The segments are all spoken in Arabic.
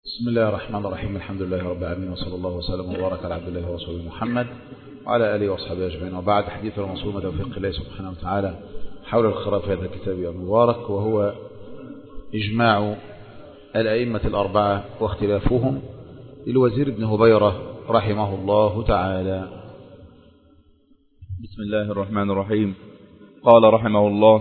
بسم الله الرحمن الرحيم. الحمد لله رب العالمين، وصلى الله وسلم وبارك على عبد الله ورسوله محمد وعلى آله وأصحابه أجمعين. وبعد، حديث الموصول من توفيق الله سبحانه وتعالى حول القراءة في هذا الكتاب المبارك، وهو إجماع الأئمة الأربعة واختلافهم للوزير بن هبيرة رحمه الله تعالى. بسم الله الرحمن الرحيم. قال رحمه الله: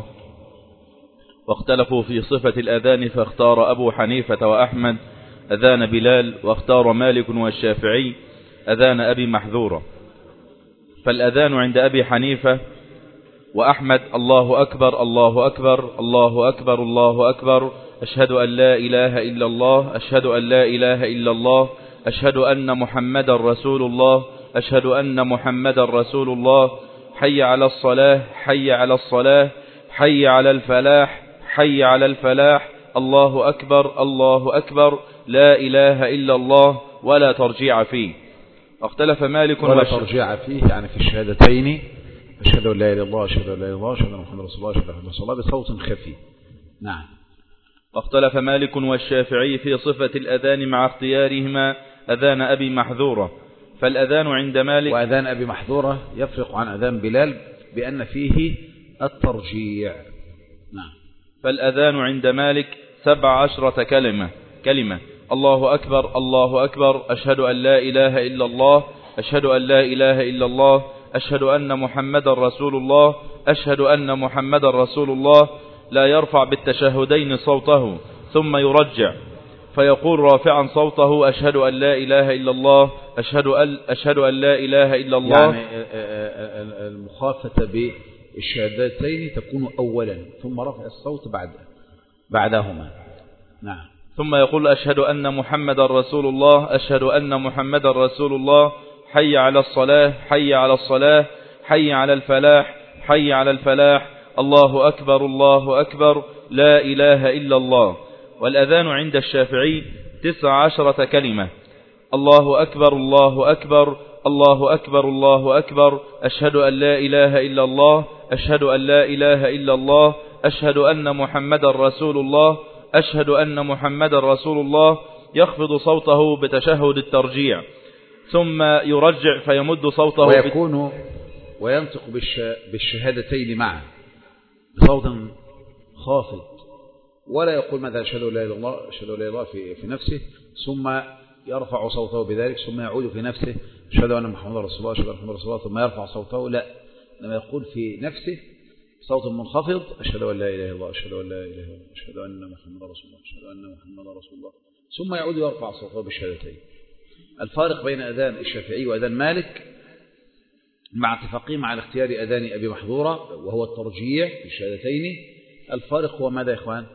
واختلفوا في صفة الأذان، فاختار أبو حنيفة وأحمد أذان بلال، واختار مالك والشافعي أذان أبي محذورة. فالأذان عند أبي حنيفة وأحمد: الله أكبر الله أكبر الله أكبر الله أكبر، أشهد أن لا إله إلا الله، أشهد أن لا إله إلا الله، أشهد أن محمد رسول الله، أشهد أن محمد رسول الله، حي على الصلاة حي على الصلاة، حي على الفلاح حي على الفلاح، الله أكبر الله أكبر، لا إله إلا الله، ولا ترجيع فيه. اختلف مالك ولا ترجيع فيه يعني في الشهادتين، أشهد أن لا إله إلا الله أشهد أن لا إله إلا الله أشهد أن محمد رسول الله أشهد أن محمد رسول الله بصوت خفي. نعم. واختلف مالك والشافعي في صفة الأذان مع اختيارهما أذان أبي محذورة. فالأذان عند مالك، وأذان أبي محذورة يفرق عن أذان بلال بأن فيه الترجيع. نعم. فالأذان عند مالك 17 كلمة: الله أكبر الله أكبر، أشهد أن لا إله إلا الله، أشهد أن لا إله إلا الله، أشهد أن محمد رسول الله، أشهد أن محمد رسول الله. لا يرفع بالتشهدين صوته ثم يرجع فيقول رافعا صوته: أشهد أن لا إله إلا الله، أشهد أن لا إله إلا الله. يعني المخافة بالشهادتين تكون أولا، ثم رفع الصوت بعدهما. نعم. ثم يقول: أشهد أن محمد رسول الله، أشهد أن محمد رسول الله، حي على الصلاة حي على الصلاة، حي على الفلاح حي على الفلاح، الله أكبر الله أكبر، لا إله إلا الله. والأذان عند الشافعي 19 كلمة: الله أكبر الله أكبر الله أكبر الله أكبر، أشهد أن لا إله إلا الله، أشهد أن لا إله إلا الله، أشهد أن محمد رسول الله، أشهد أن محمد رسول الله. يخفض صوته بتشهد الترجيع، ثم يرجع فيمد صوته ويكون وينطق بالشهادتين معا بصوت خافض، ولا يقول ماذا أشهد أن لا إله إلا الله أشهد أن لا إله إلا الله في نفسه، ثم يرفع صوته بذلك، ثم يعود في نفسه أشهد أن محمد رسول الله أشهد أن محمد رسول الله، ثم يرفع صوته. لا، لما يقول في نفسه صوت منخفض: أشهد أن لا إله إلا الله أشهد أن لا إله إلا الله أشهد أن محمد رسول الله أشهد أن محمد رسول الله، ثم يعود يرفع صوته بالشهادتين. الفارق بين أذان الشافعي وأذان مالك مع اتفاقهم على اختيار أذان أبي محذورة وهو الترجيع في الشهادتين، الفارق هو ماذا يا إخوان؟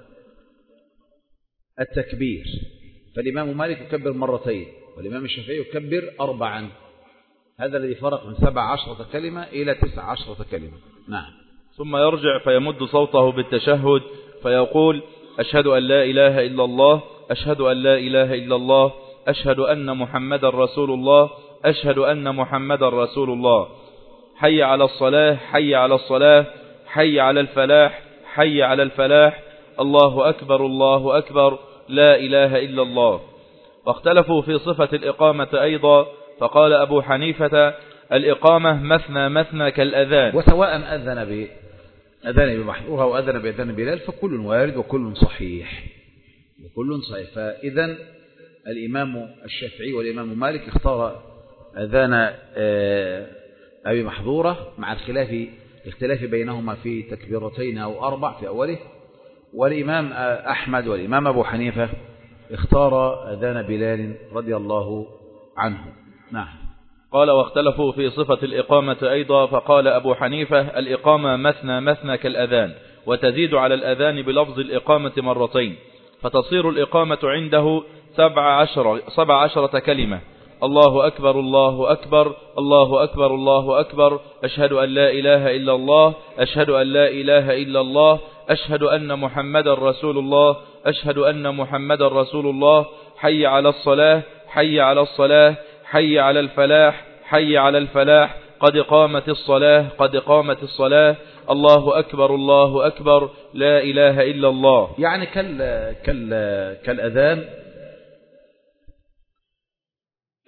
التكبير. فالإمام مالك يكبر مرتين، والإمام الشافعي يكبر 4. هذا الذي فرق من 17 كلمة إلى 19 كلمة. نعم. ثم يرجع فيمد صوته بالتشهد فيقول: أشهد أن لا إله إلا الله، أشهد أن لا إله إلا الله، أشهد أن محمد رسول الله، أشهد أن محمد رسول الله، حي على الصلاة حي على الصلاة، حي على الفلاح حي على الفلاح، الله أكبر الله أكبر، لا إله إلا الله. واختلفوا في صفة الإقامة أيضا. فقال أبو حنيفة: الإقامة مثنى مثنى كالأذان. وسواء أذن بأذان بمحذورها وأذن بأذان بلال فكل وارد وكل صحيح وكل صحيح. فإذا الإمام الشافعي والإمام مالك اختار أذان أبي محذورة مع الاختلاف بينهما في تكبيرتين أو 4 في أوله، والإمام أحمد والإمام أبو حنيفة اختار أذان بلال رضي الله عنه. نعم. قال: واختلفوا في صفة الإقامة أيضا. فقال أبو حنيفة: الإقامة مثنى مثنى كالأذان، وتزيد على الأذان بلفظ الإقامة مرتين، فتصير الإقامة عنده 17 كلمة: الله أكبر الله أكبر الله أكبر الله أكبر، أشهد أن لا إله إلا الله، أشهد أن لا إله إلا الله، أشهد أن محمد رسول الله، أشهد أن محمد رسول الله، حي على الصلاة حي على الصلاة، حي على الفلاح حي على الفلاح، قد قامت الصلاة قد قامت الصلاة، الله أكبر الله أكبر، لا إله إلا الله. يعني كالأذان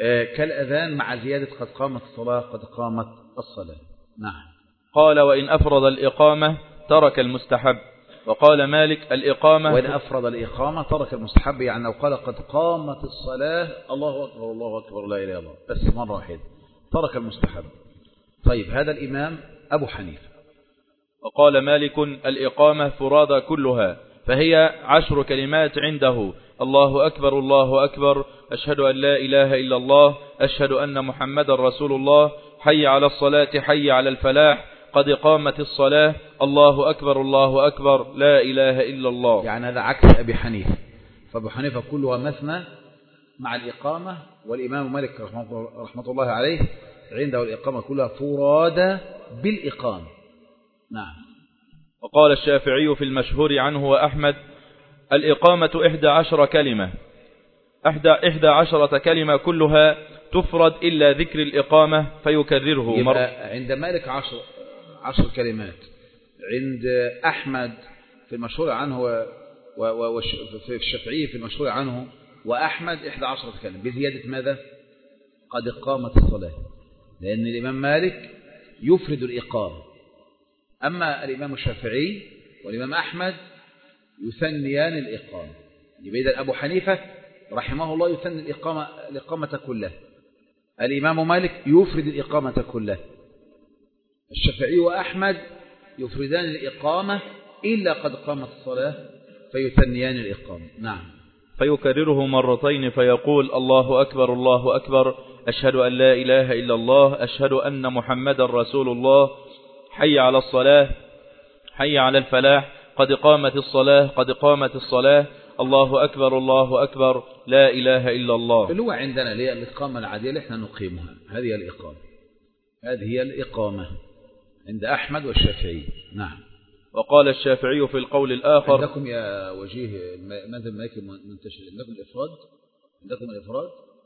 كالأذان مع زيادة قد قامت الصلاة قد قامت الصلاة. نعم. قال وإن أفرض الإقامة ترك المستحب. وقال مالك الإقامة وإن أفرض الإقامة ترك المستحب، يعني لو قال قد قامت الصلاة الله أكبر الله أكبر لا إله إلا الله بس مرة واحدة ترك المستحب. طيب هذا الإمام أبو حنيفة. وقال مالك الإقامة فرادى كلها، فهي 10 كلمات عنده: الله أكبر الله أكبر، أشهد أن لا إله إلا الله، أشهد أن محمد رسول الله، حي على الصلاة حي على الفلاح، قد قامت الصلاة، الله أكبر الله أكبر، لا إله إلا الله. يعني هذا عكس أبي حنيفة، فأبو حنيفة كلها مثنى مع الإقامة، والإمام مالك رحمة الله عليه عنده الإقامة كلها فرادى بالإقامة. نعم. وقال الشافعي في المشهور عنه وأحمد الإقامة 11 كلمة، 11 كلمة كلها تفرد إلا ذكر الإقامة فيكرره مرة. عند مالك 10 كلمات، عند أحمد في المشهور عنه وفي الشافعي في المشهور عنه وأحمد 11 كلمة بزيادة ماذا؟ قد قامت الصلاة، لأن الإمام مالك يفرد الإقامة، أما الإمام الشافعي والإمام أحمد يثنيان الإقامة. يبقى أبو حنيفة رحمه الله يثني الإقامة كلها، الإمام مالك يفرد الإقامة كلها، الشافعي وأحمد يفردان الإقامة إلا قد قامت الصلاة فيثنيان الإقامة. نعم. فيكرره مرتين فيقول الله أكبر الله أكبر، أشهد أن لا إله إلا الله، أشهد أن محمد رسول الله، حي على الصلاة حي على الفلاح، قد قامت الصلاة قد قامت الصلاة، الله أكبر الله أكبر، لا إله إلا الله. اللي هو عندنا اللي هي الإقامة العادية اللي احنا نقيمها، هذه هي الإقامة، هذه هي الإقامة عند أحمد والشافعي. نعم. وقال الشافعي في القول الآخر: عندكم يا وجيه ماذا المالكي منتشر؟ عندكم الإفراد؟ عندكم الإفراد؟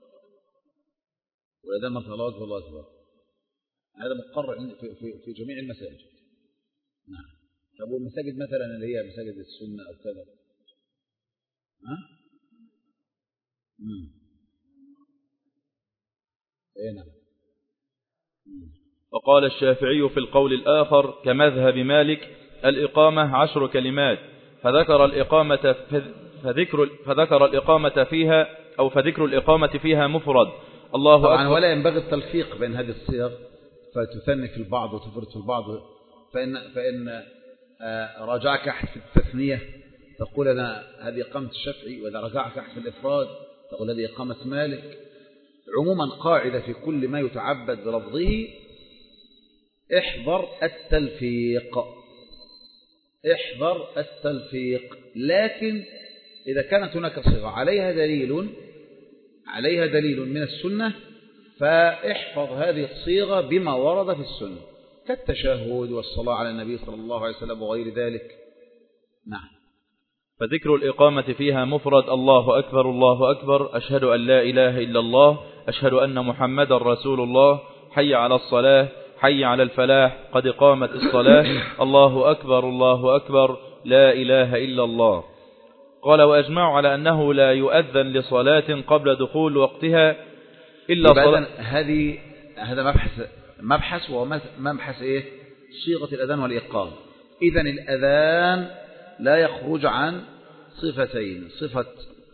ولا ده الله أكبر الله أكبر؟ هذا مقرر في جميع المساجد. نعم. طب والمساجد مثلا اللي هي مساجد السنة أو كذا، ها؟ إيه نعم. وقال الشافعي في القول الآخر كمذهب مالك الإقامة 10 كلمات، فذكر الإقامة فيها أو فذكر الإقامة فيها مفرد الله طبعا أكبر. ولا ينبغي التلفيق بين هذه الصيغ فتثني في البعض وتفرد في البعض، فإن راجعك أحد في التثنية تقول أنا هذه إقامة الشافعي، وإذا رجعك أحد في الإفراد تقول هذه إقامة مالك. عموما قاعدة في كل ما يتعبد بلفظه احذر التلفيق، احذر التلفيق، لكن إذا كانت هناك صيغة عليها دليل من السنة فاحفظ هذه الصيغة بما ورد في السنة كالتشهد والصلاة على النبي صلى الله عليه وسلم وغير ذلك. نعم. فذكر الإقامة فيها مفرد الله أكبر الله أكبر، أشهد أن لا إله إلا الله، أشهد أن محمد رسول الله، حي على الصلاة حي على الفلاح، قد قامت الصلاة، الله أكبر الله أكبر، لا إله إلا الله. قال وأجمعوا على أنه لا يؤذن لصلاة قبل دخول وقتها إلا صلاة. هذا مبحث وهو مبحث إيه؟ صيغة الأذان والإقامة. إذن الأذان لا يخرج عن صفتين: صفة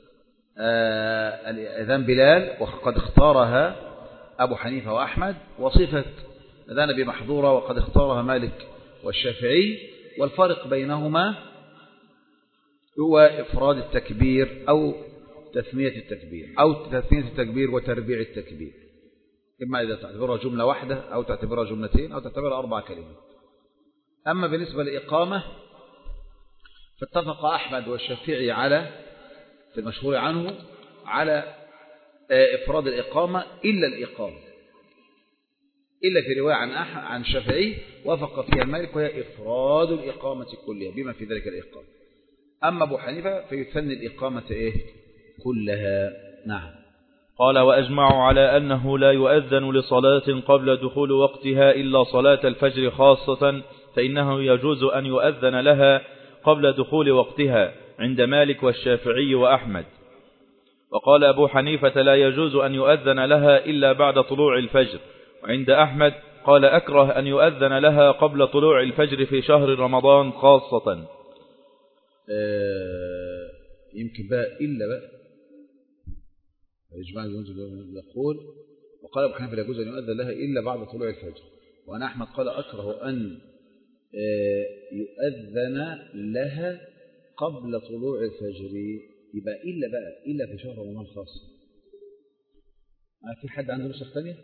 الأذان بلال وقد اختارها أبو حنيفة وأحمد، وصفة أذان أبي محظورة وقد اختارها مالك والشافعي. والفرق بينهما هو إفراد التكبير أو تثنية التكبير، أو تثنية التكبير وتربيع التكبير، إما إذا تعتبرها جملة واحدة أو تعتبرها جملتين أو تعتبرها 4 كلمات. أما بالنسبة للإقامة فاتفق أحمد والشافعي في المشهور عنه على إفراد الإقامة إلا في رواية عن الشافعي وافق فيها مالك، وهي إفراد الإقامة كلها بما في ذلك الإقامة. أما أبو حنيفة فيثني الإقامة كلها. نعم. قال وأجمعوا على أنه لا يؤذن لصلاة قبل دخول وقتها إلا صلاة الفجر خاصة، فإنه يجوز أن يؤذن لها قبل دخول وقتها عند مالك والشافعي وأحمد. وقال أبو حنيفة لا يجوز أن يؤذن لها إلا بعد طلوع الفجر. وعند أحمد قال أكره أن يؤذن لها قبل طلوع الفجر في شهر رمضان خاصة. يمكن بقى إلا بقى الإجماع يقول وقال أبو حنيفة لا يجوز أن يؤذن لها إلا بعد طلوع الفجر. وأنا أحمد قال أكره أن يؤذن لها قبل طلوع الفجر. يبقى إلا في شهر رمضان خاص. في حد عنده نسخ ثانية؟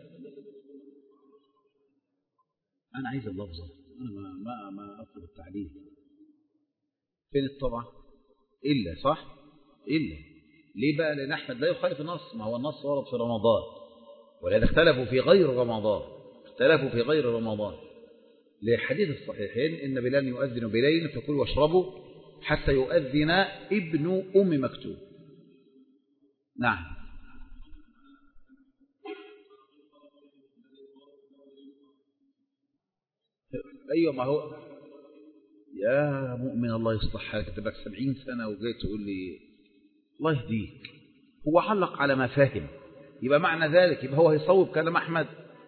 أنا عايز اللفظة، أنا ما أطلب التعليل. فين الطبع؟ إلا صح؟ إلا ليه بقى؟ لأن أحمد لا يخالف النص، ما هو النص ورد في رمضان، ولهذا اختلفوا في غير رمضان لحديث الصحيحين إن بلال يؤذن بليل فكلوا واشربوا حتى يؤذن ابن أم مكتوم. نعم. أيوة ما هو يا مؤمن الله يصلح حالك، أنت بقى 70 سنة وجاي تقول لي الله يهديك. هو علق على ما فاهم، يبقى معنى ذلك يبقى هو هيصوب كلام أحمد.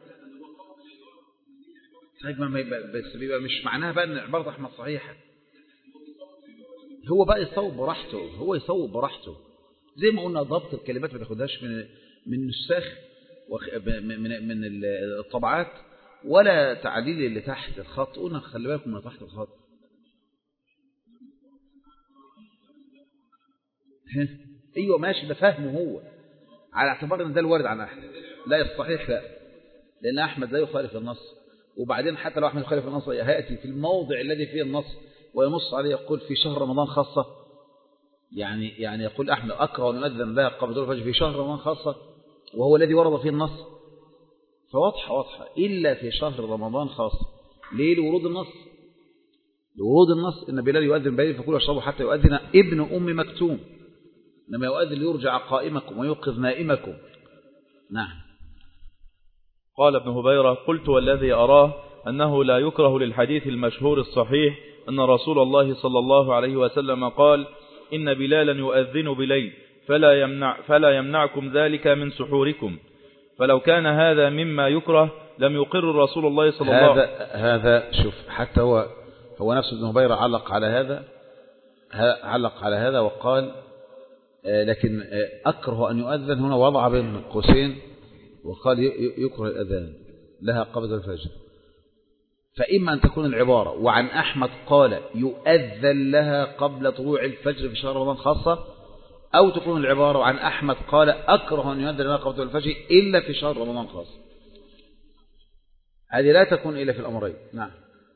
بس بيبقى مش معناها بقى أن عبارة أحمد صحيحة. هو بقى يصوب براحته، زي ما قلنا ضبط الكلمات ما تاخدهاش من النساخ من الطبعات ولا تعديل اللي تحت الخط. قلنا خلي بالكم من تحت الخط. ايوه ماشي، ده فهمه هو على اعتبار ان ده الوارد عن احمد. لا الصحيح لا، لان احمد لا يخالف النص. وبعدين حتى لو احمد يخالف النص هياتي في الموضع الذي فيه النص وينص عليه يقول في شهر رمضان خاصه. يعني يقول احمد اكره ان يؤذن لها قبل طلوع الفجر في شهر رمضان خاصه، وهو الذي ورد فيه النص. فواضحه الا في شهر رمضان خاصه. ليه؟ لورود النص ان بلال يؤذن بليل فكلوا واشربوا حتى يؤذن ابن ام مكتوم، لما يؤذن ليرجع قائمكم ويوقظ نائمكم. نعم. قال ابن هبيرة قلت والذي أراه أنه لا يكره للحديث المشهور الصحيح أن رسول الله صلى الله عليه وسلم قال إن بلالا يؤذن بليل فلا يمنعكم ذلك من سحوركم. فلو كان هذا مما يكره لم يقر رسول الله صلى الله عليه وسلم. هذا شوف، حتى هو نفسه ابن هبيرة علق على هذا وقال لكن أكره أن يؤذن، هنا وضع بين قوسين وقال يكره الأذان لها قبل الفجر. فإما أن تكون العبارة وعن أحمد قال يؤذن لها قبل طلوع الفجر في شهر رمضان خاصة، أو تكون العبارة وعن أحمد قال أكره أن يؤذن لها قبل طلوع الفجر إلا في شهر رمضان خاصة. هذه لا تكون إلا في الأمرين. نعم.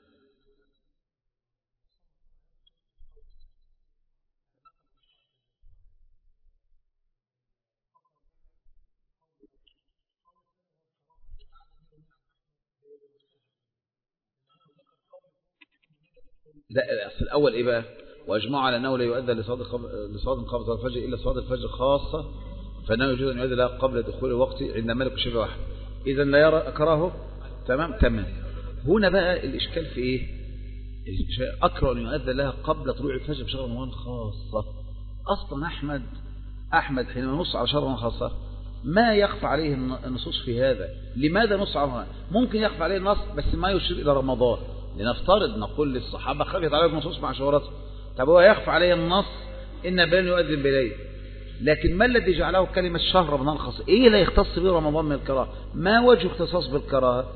لا أصل الأول إيه بقى؟ وأجمعوا على أنه لا يؤذن لصلاة قبل الفجر إلا صلاة الفجر خاصة، فإنه يجوز أن يؤذن لها قبل دخول الوقت عند مالك والشافعي واحد. إذا لا يرى أكرهه. تمام. هنا بقى الإشكال في إيه؟ أكره أن يؤذن لها قبل طلوع الفجر بشهر رمضان خاصة. أصلا أحمد حينما نص على شهر رمضان خاصة ما يخفى عليه النصوص في هذا. لماذا نص على؟ ممكن يخفى عليه النص بس ما يشير إلى رمضان. لنفترض نقول للصحابة خفت عليهم النصوص مع شهرته، طب هو يخفى عليه النص إن بلال يؤذن بليل، لكن ما الذي جعله كلمة شهر رمضان خاصة؟ إيه لا يختص به رمضان من الكراهة؟ ما وجه اختصاص بالكراهة؟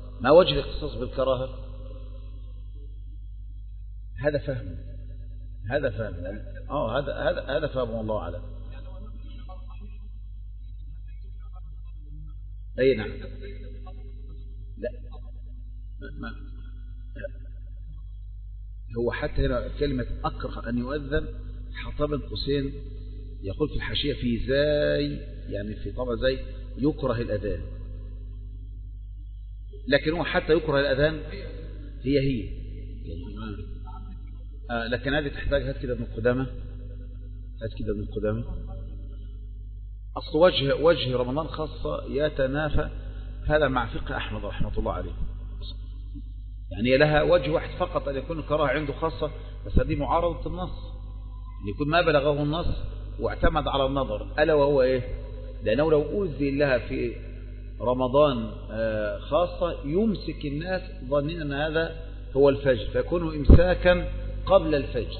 هذا فهم هذا فهم الله أعلم. أي نعم. لا ما هو حتى هنا كلمة أكره أن يؤذن حطها بين قوسين، يقول في الحاشية في زي، يعني في طبع زي يكره الأذان، لكن هو حتى يكره الأذان هي لكن هذه تحتاج هات كده ابن قدامة. أصل وجه رمضان خاصة يتنافى هذا مع فقه أحمد رحمة الله عليه، يعني لها وجه واحد فقط أن يكون الكراهة عنده خاصة، بس هذه معارضة النص، أن يكون ما بلغه النص واعتمد على النظر، ألا وهو إيه؟ لأنه لو أذن لها في رمضان خاصة يمسك الناس ظنين أن هذا هو الفجر، فيكون إمساكا قبل الفجر،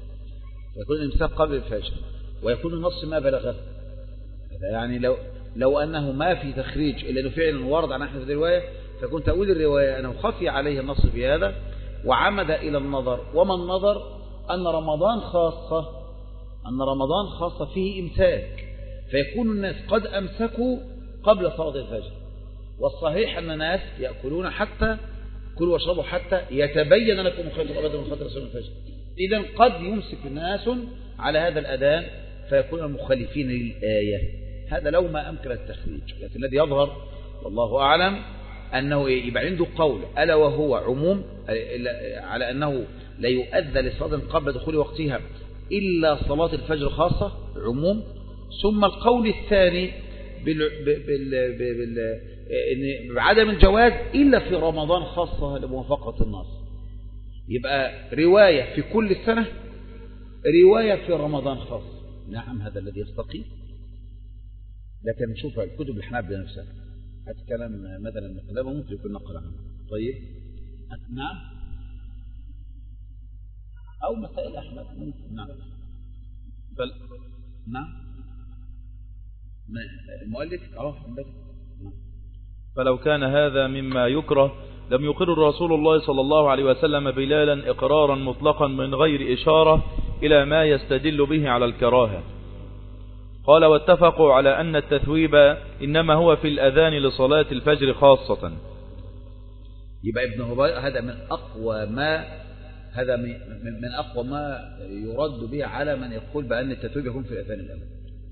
ويكون النص ما بلغه. يعني لو أنه ما في تخريج إلا أنه فعلا ورد عن أحمد في الرواية، فكنت أقول الرواية أنه خفي عليه النص في هذا وعمد إلى النظر. وما النظر؟ أن رمضان خاصة فيه إمساك، فيكون الناس قد أمسكوا قبل صلاة الفجر، والصحيح أن الناس يأكلون حتى كلوا واشربوا حتى يتبين لكم الخيط الأبيض من الخيط الأسود من الفجر. إذن قد يمسك الناس على هذا الأذان فيكون المخالفين للآية. هذا لو ما أمكن التخريج، لكن الذي يظهر والله أعلم أنه يبقى عنده قول ألا وهو عموم على أنه لا يؤذن لصلاة قبل دخول وقتها إلا صلاة الفجر خاصة، عموم. ثم القول الثاني بعدم الجواز إلا في رمضان خاصة لموافقة النص. يبقى رواية في كل السنة، رواية في رمضان خاصة. نعم، هذا الذي يستقيم. لكن نشوف الكتب الحنابلة نفسها، هذا كلام مثلا من كلامه ممكن يكون نقل عنه. طيب، نعم، أو مسائل أحمد ممكن. نعم، نعم، المؤلف عرف عندك. فلو كان هذا مما يكره لم يقر رسول الله صلى الله عليه وسلم بلالا إقرارا مطلقا من غير إشارة إلى ما يستدل به على الكراهة. قال: واتفقوا على أن التثويب إنما هو في الأذان لصلاة الفجر خاصة. يبقى ابن هبير هذا من أقوى ما يرد به على من يقول بأن التثويب يكون في الأذان الأول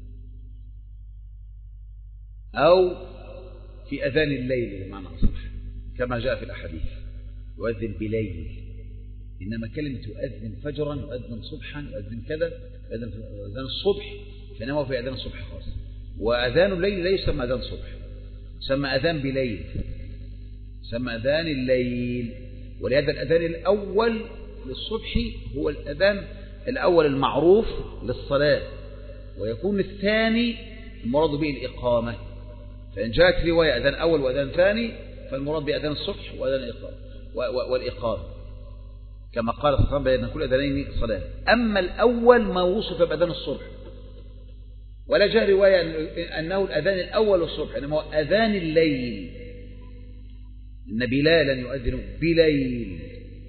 أو في أذان الليل بمعنى أصح، كما جاء في الأحاديث يؤذن بليل. إنما كلمة يؤذن فجرا، يؤذن صبحا، يؤذن كذا، أذان الصبح، فإنما هو في أذان الصبح خاصة. وأذان الليل لا يسمى أذان صبح، يسمى أذان بليل، يسمى أذان الليل. ولهذا الأذان الأول للصبح هو الأذان الأول المعروف للصلاة، ويكون الثاني المراد به الإقامة. فإن جاءت رواية أذان أول وأذان ثاني فالمراد بأذان الصبح وأذان والإقامة، كما قال صلى الله عليه وسلم بأن كل أذانين صلاة. أما الأول ما وصف بأذان الصبح، ولا جاء رواية أنه الأذان الأول الصبح، إنما هو أذان الليل، إن بلالا يؤذن بليل.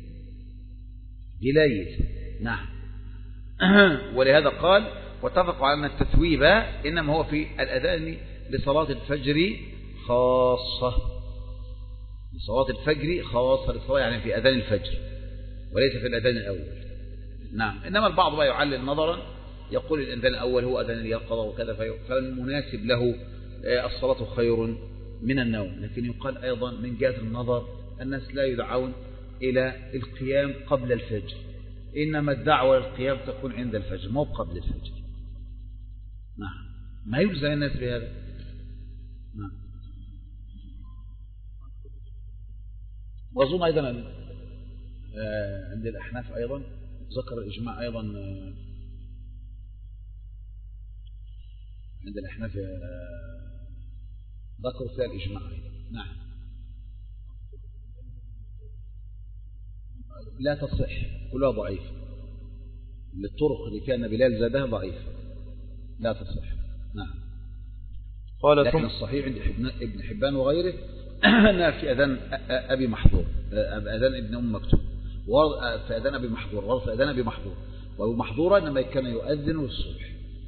نعم. ولهذا قال: واتفقوا على أن التثويب إنما هو في الأذان لصلاة الفجر خاصة، لصلاة الفجر خاصة، للصلاة يعني في أذان الفجر وليس في الأذان الأول. نعم. إنما البعض بقى يعلل نظرا، يقول الأذان الأول هو أذان اليقظة وكذا، فالمناسب له الصلاة خير من النوم. لكن يقال أيضا من جهة النظر الناس لا يدعون إلى القيام قبل الفجر، إنما الدعوة للقيام تكون عند الفجر، مو قبل الفجر. نعم، ما يلزم الناس بهذا. نعم. وأظن أيضا عند الأحناف أيضا ذكر الإجماع أيضا، عند الأحناف ذكروا فيها الإجماع أيضا. نعم، لا تصح، كلها ضعيف، للطرق اللي فيها أن بلال زادها ضعيف، لا تصح. نعم. قال لكن الصحيح عند ابن حبان وغيره أنها في أذان أبي محظور، أذان ابن أم مكتوم، في أذان أبي محظور، وفي أذان أبي محظور، وأبو محظورة إنما كان يؤذن الصبح.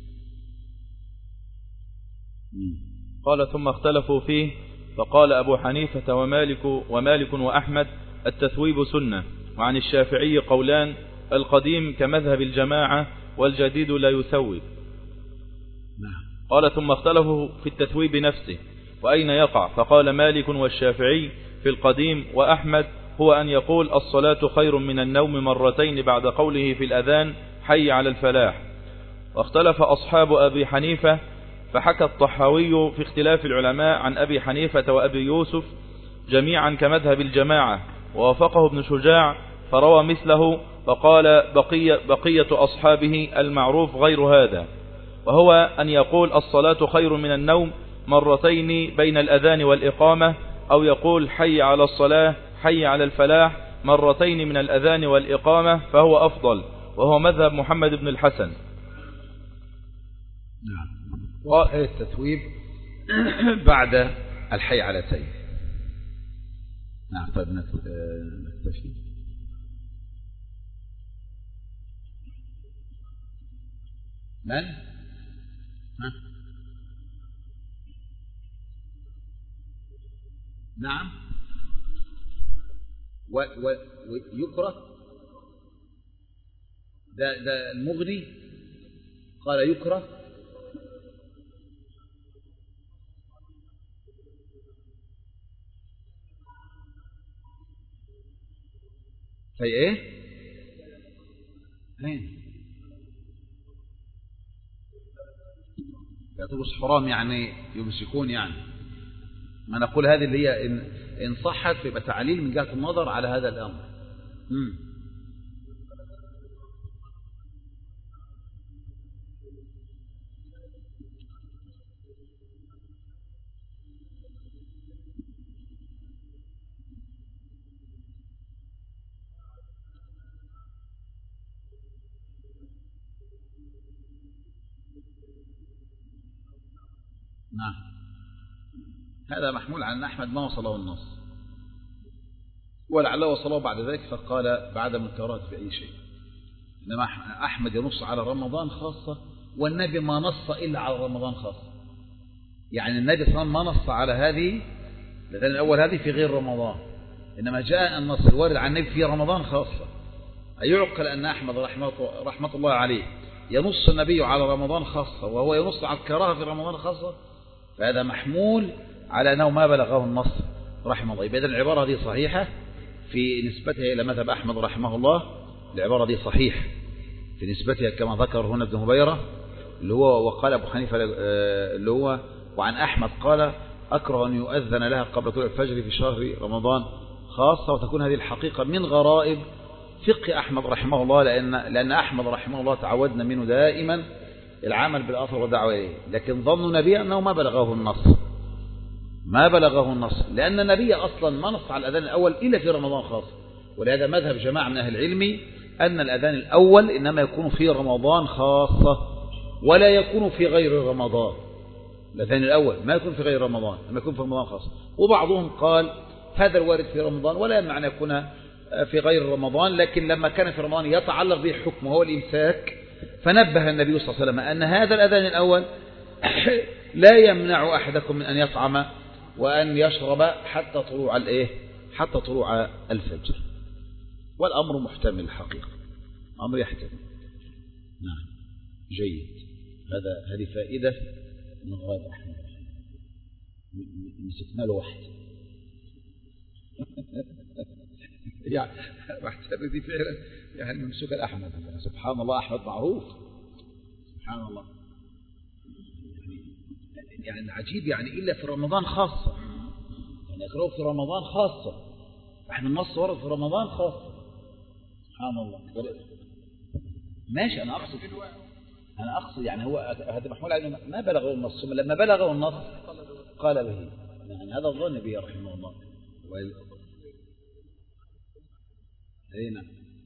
قال: ثم اختلفوا فيه، فقال أبو حنيفة ومالك وأحمد: التثويب سنة. وعن الشافعي قولان: القديم كمذهب الجماعة، والجديد لا يثوب. قال: ثم اختلفوا في التثويب نفسه وأين يقع، فقال مالك والشافعي في القديم، وأحمد هو أن يقول الصلاة خير من النوم مرتين بعد قوله في الأذان حي على الفلاح. واختلف أصحاب أبي حنيفة، فحكى الطحاوي في اختلاف العلماء عن أبي حنيفة وأبي يوسف جميعا كمذهب الجماعة، ووافقه ابن شجاع فروى مثله، فقال بقية أصحابه المعروف غير هذا. وهو أن يقول الصلاة خير من النوم مرتين بين الأذان والإقامة، أو يقول حي على الصلاة حي على الفلاح مرتين من الأذان والإقامة، فهو أفضل، وهو مذهب محمد بن الحسن. نعم. التثويب بعد الحي علتين. نعم. طيب نكتفي. من؟ نعم. ويكره ده المغني قال يكره. في ايه؟ يعتبر حرام يعني يمسكون يعني. ما نقول هذه اللي هي إن صحت فيبقى تعليل من جهة النظر على هذا الأمر. نعم. هذا محمول على أن أحمد ما وصله النص، ولعله وصله بعد ذلك فقال بعدم الكراهة في أي شيء. إنما أحمد ينص على رمضان خاصة، والنبي ما نص إلا على رمضان خاصة. يعني النبي صلى الله عليه وسلم ما نص على هذه الأذان الأول هذه في غير رمضان، إنما جاء النص الوارد عن النبي في رمضان خاصة. أيعقل أن أحمد رحمة الله عليه ينص النبي على رمضان خاصة وهو ينص على الكراهة في رمضان خاصة؟ فهذا محمول على أنه ما بلغه النص رحمه الله. إذن العبارة دي صحيحة في نسبتها إلى مذهب أحمد رحمه الله. العبارة دي صحيح في نسبتها كما ذكر هنا ابن هبيرة اللي هو، وقال أبو حنيفة اللي هو، وعن أحمد قال أكره أن يؤذن لها قبل طلوع الفجر في شهر رمضان خاصة. وتكون هذه الحقيقة من غرائب فقه أحمد رحمه الله، لأن أحمد رحمه الله تعودنا منه دائما العمل بالأثر والدعوة إليه، لكن ظن نبي أنه ما بلغه النص، لأن النبي أصلا ما نص على الأذان الأول إلا في رمضان خاصة. ولهذا مذهب جماعة من أهل العلم أن الأذان الأول إنما يكون في رمضان خاصة ولا يكون في غير رمضان. الأذان الأول ما يكون في غير رمضان، إنما يكون في رمضان خاصة. وبعضهم قال هذا الوارد في رمضان ولا يمنع أن يكون في غير رمضان، لكن لما كان في رمضان يتعلق به حكم وهو الإمساك، فنبه النبي صلى الله عليه وسلم أن هذا الأذان الأول لا يمنع أحدكم من أن يطعم وأن يشرب حتى طلوع الفجر. والأمر محتمل الحقيقة، أمر يحتمل. نعم. جيد. هذه فائدة من غاية أحمد، مسكنا له واحد يعني دي فعلا يعني ممسوك الأحمد. سبحان الله، أحمد معروف سبحان الله. يعني عجيب يعني إلا في رمضان خاصة، يعني يقرأوا في رمضان خاصة، احنا النص ورد في رمضان خاصة. سبحان الله. ماشي. أنا أقصد يعني هو هذا محمول على ما بلغه النص، ثم لما بلغه النص قال به، يعني هذا الظن به رحمه الله. نعم.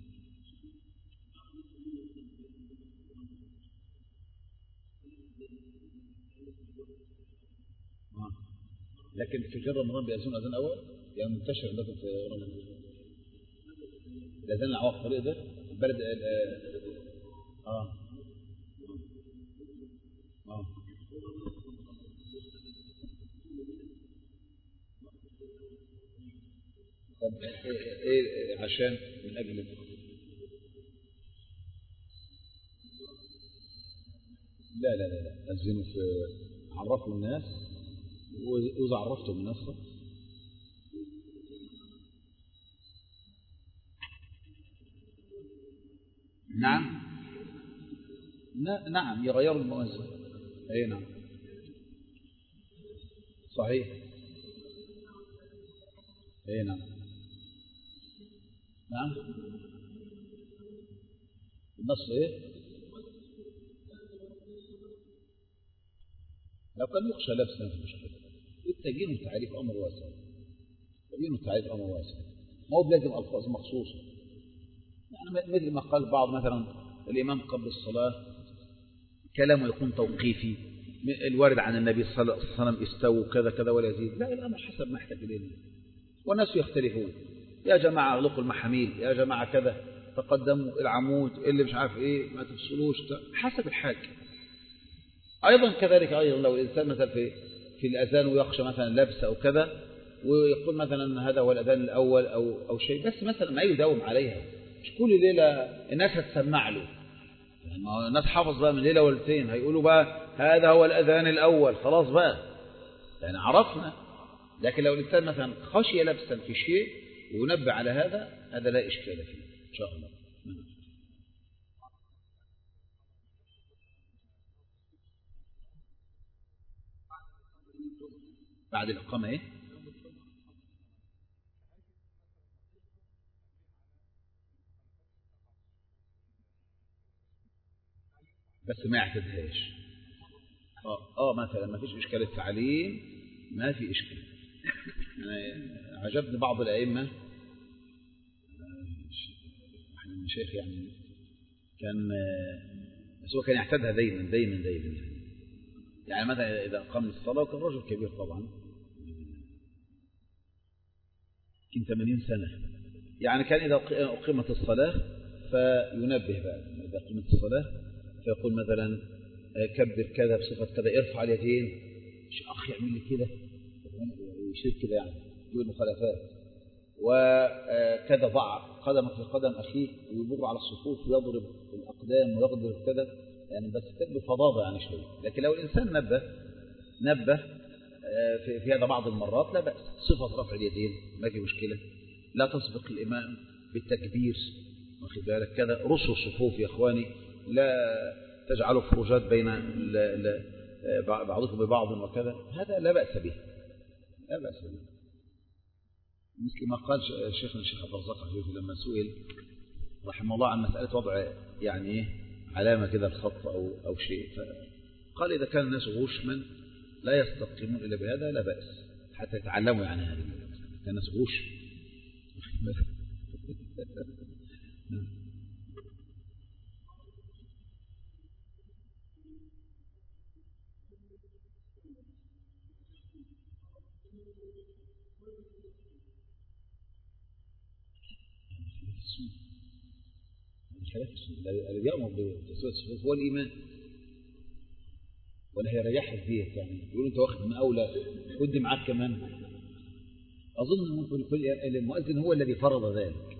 لكن في غير رمضان بيأذون أذان أول، يعني منتشر عندكم في رمضان الأذان العواق الطريق ده البلد طب ايه عشان من اجل لا أذنوا في عرفوا الناس، وإذا عرفتم الناس نعم نعم يغيروا المؤذن. اي نعم صحيح. اي نعم النص ايه لو كان يخشى لبسا في مشكلة. التبيين والتعريف أمر واسع. التبيين والتعريف أمر واسع. ما هو بلازم ألفاظ مخصوصة. يعني مثل ما قال بعض مثلا الإمام قبل الصلاة كلامه يكون توقيفي، الوارد عن النبي صلى الله عليه وسلم استووا كذا كذا ولا يزيد. لا، الأمر حسب ما يحتاج إليه، والناس يختلفون. يا جماعة اغلقوا المحاميل، يا جماعة كذا تقدموا العمود اللي مش عارف إيه ما تفصلوش، حسب الحاج. أيضا كذلك أيضا لو الإنسان مثلا في الأذان ويخشى مثلا لبس أو كذا، ويقول مثلا هذا هو الأذان الأول أو شيء، بس مثلا ما يداوم عليها. مش كل ليلة الناس هتسمع له، يعني الناس حافظ بقى من ليلة ولتين هيقولوا بقى هذا هو الأذان الأول، خلاص بقى يعني عرفنا. لكن لو الإنسان مثلا خشي لبسا في شيء وينبه على هذا لا إشكال فيه إن شاء الله. بعد الإقامة إيه؟ بس ما يعتدهاش. مثلا ما فيش إشكال التعليم، ما في إشكال. أنا عجبني بعض الأئمة المشايخ يعني كان، بس هو كان يعتادها دايما دايما دايما. يعني مثلا إذا قام الصلاة، وكان رجل كبير طبعا يمكن 80 سنة، يعني كان إذا أقيمت الصلاة فينبه بقى إذا أقيمت الصلاة فيقول مثلا كبر كذا بصفة كذا، ارفع اليدين، مش أخ يعمل لي كده ويشير كده يعني يقول مخالفات، وكذا ضع قدمك في قدم أخيه ويبر على الصفوف ويضرب الأقدام ويضرب كذا، يعني بس بفظاظة يعني شوية. لكن لو الإنسان نبه في هذا بعض المرات لا بأس. صفة رفع اليدين ما في مشكلة، لا تسبق الإمام بالتكبير، واخد بالك كذا. رصوا الصفوف يا إخواني، لا تجعلوا فروجات بين بعضكم ببعض وكذا، هذا لا بأس به، لا بأس به. مثل ما قال شيخنا الشيخ عبد الرزاق لما سئل رحمه الله عن مسألة وضع يعني علامة كده الخط أو شيء، فقال إذا كان الناس غشما لا يستقيمون إلا بهذا لا بأس، حتى يتعلموا يعني هذه كان الناس غش. اللي بيأمر بتسوية الصفوف هو الإيمان، ولا هيريحك فيك يعني يقول أنت واخد من أولى ودي معاك كمان. أظن المؤذن هو الذي فرض ذلك،